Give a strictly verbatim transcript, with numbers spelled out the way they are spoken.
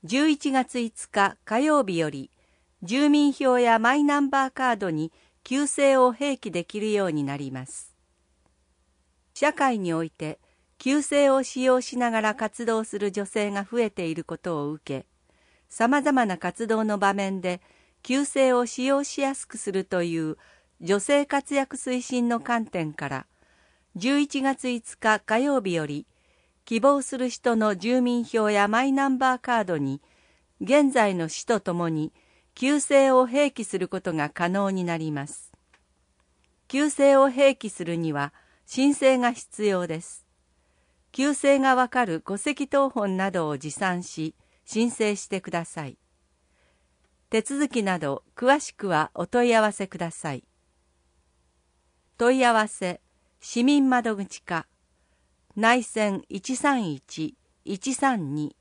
じゅういちがついつか火曜日より住民票やマイナンバーカードに旧姓を併記できるようになります。社会において旧姓を使用しながら活動する女性が増えていることを受け、さまざまな活動の場面で旧姓を使用しやすくするという女性活躍推進の観点から、じゅういちがついつか火曜日より希望する人の住民票やマイナンバーカードに現在の氏とともに旧姓を併記することが可能になります。旧姓を併記するには申請が必要です。旧姓がわかる戸籍謄本などを持参し申請してください。手続きなど詳しくはお問い合わせください。問い合わせ市民窓口課内線 いちさんいち いちさんに